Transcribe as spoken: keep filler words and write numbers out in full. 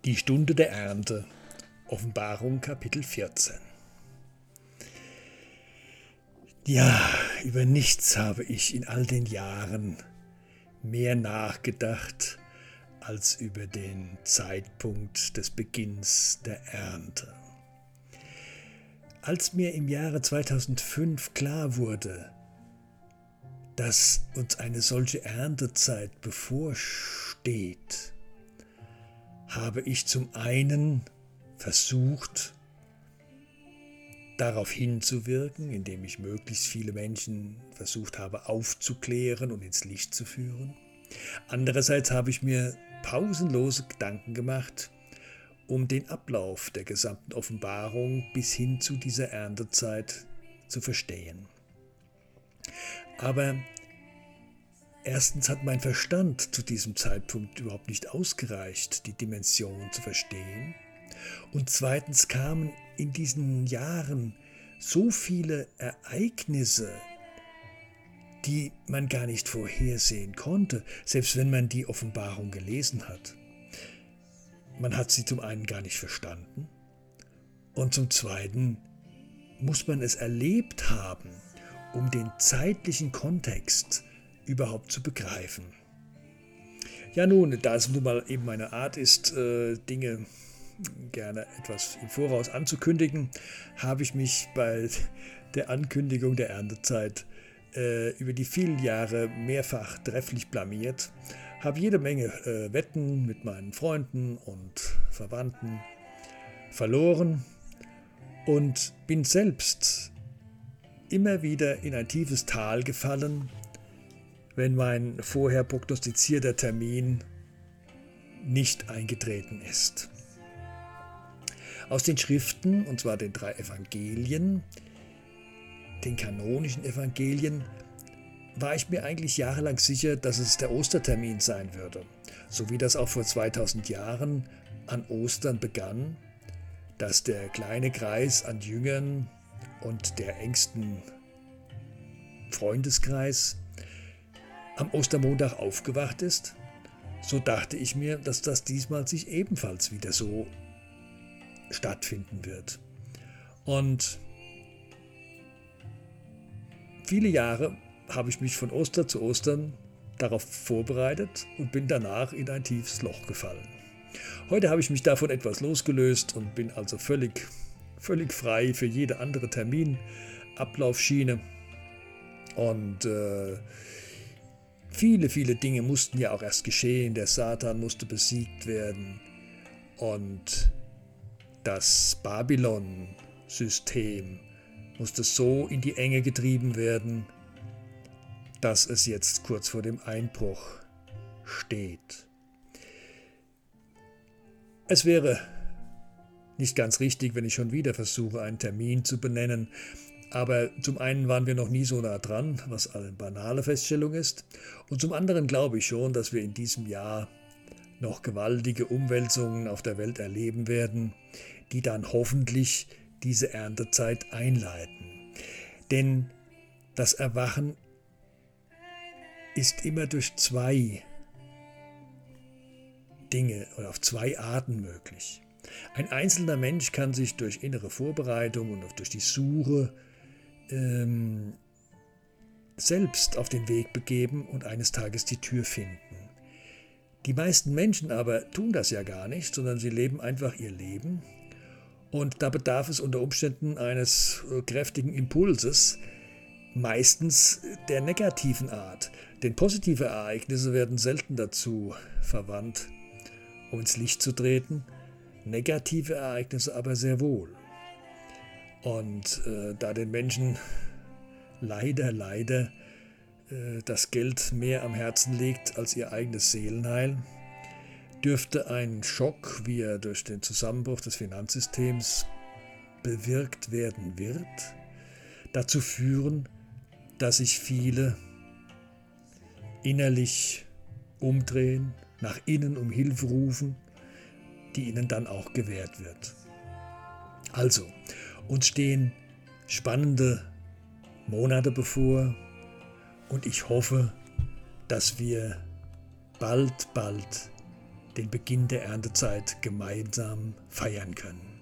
Die Stunde der Ernte, Offenbarung Kapitel vierzehn. Ja, über nichts habe ich in all den Jahren mehr nachgedacht als über den Zeitpunkt des Beginns der Ernte. Als mir im Jahre zweitausendfünf klar wurde, dass uns eine solche Erntezeit bevorsteht, habe ich zum einen versucht, darauf hinzuwirken, indem ich möglichst viele Menschen versucht habe aufzuklären und ins Licht zu führen. Andererseits habe ich mir pausenlose Gedanken gemacht, um den Ablauf der gesamten Offenbarung bis hin zu dieser Erntezeit zu verstehen. Aber erstens hat mein Verstand zu diesem Zeitpunkt überhaupt nicht ausgereicht, die Dimension zu verstehen. Und zweitens kamen in diesen Jahren so viele Ereignisse, die man gar nicht vorhersehen konnte, selbst wenn man die Offenbarung gelesen hat. Man hat sie zum einen gar nicht verstanden und zum zweiten muss man es erlebt haben, um den zeitlichen Kontext überhaupt zu begreifen. Ja nun, da es nun mal eben meine Art ist, äh, Dinge gerne etwas im Voraus anzukündigen, habe ich mich bei der Ankündigung der Erntezeit äh, über die vielen Jahre mehrfach trefflich blamiert, habe jede Menge äh, Wetten mit meinen Freunden und Verwandten verloren und bin selbst immer wieder in ein tiefes Tal gefallen, wenn mein vorher prognostizierter Termin nicht eingetreten ist. Aus den Schriften, und zwar den drei Evangelien, den kanonischen Evangelien, war ich mir eigentlich jahrelang sicher, dass es der Ostertermin sein würde, so wie das auch vor zweitausend Jahren an Ostern begann, dass der kleine Kreis an Jüngern und der engsten Freundeskreis am Ostermontag aufgewacht ist, so dachte ich mir, dass das diesmal sich ebenfalls wieder so stattfinden wird. Und viele Jahre habe ich mich von Ostern zu Ostern darauf vorbereitet und bin danach in ein tiefes Loch gefallen. Heute habe ich mich davon etwas losgelöst und bin also völlig, völlig frei für jede andere Terminablaufschiene. Und äh, viele, viele Dinge mussten ja auch erst geschehen. Der Satan musste besiegt werden und das Babylon-System musste so in die Enge getrieben werden, dass es jetzt kurz vor dem Einbruch steht. Es wäre nicht ganz richtig, wenn ich schon wieder versuche, einen Termin zu benennen, aber zum einen waren wir noch nie so nah dran, was eine banale Feststellung ist, und zum anderen glaube ich schon, dass wir in diesem Jahr noch gewaltige Umwälzungen auf der Welt erleben werden, die dann hoffentlich diese Erntezeit einleiten. Denn das Erwachen ist immer durch zwei Dinge oder auf zwei Arten möglich. Ein einzelner Mensch kann sich durch innere Vorbereitung und auch durch die Suche ähm, selbst auf den Weg begeben und eines Tages die Tür finden. Die meisten Menschen aber tun das ja gar nicht, sondern sie leben einfach ihr Leben. Und da bedarf es unter Umständen eines kräftigen Impulses, meistens der negativen Art. Denn positive Ereignisse werden selten dazu verwandt, um ins Licht zu treten, negative Ereignisse aber sehr wohl. Und äh, da den Menschen leider, leider äh, das Geld mehr am Herzen liegt als ihr eigenes Seelenheil, dürfte ein Schock, wie er durch den Zusammenbruch des Finanzsystems bewirkt werden wird, dazu führen, dass sich viele innerlich umdrehen, nach innen um Hilfe rufen, die ihnen dann auch gewährt wird. Also, uns stehen spannende Monate bevor und ich hoffe, dass wir bald, bald den Beginn der Erntezeit gemeinsam feiern können.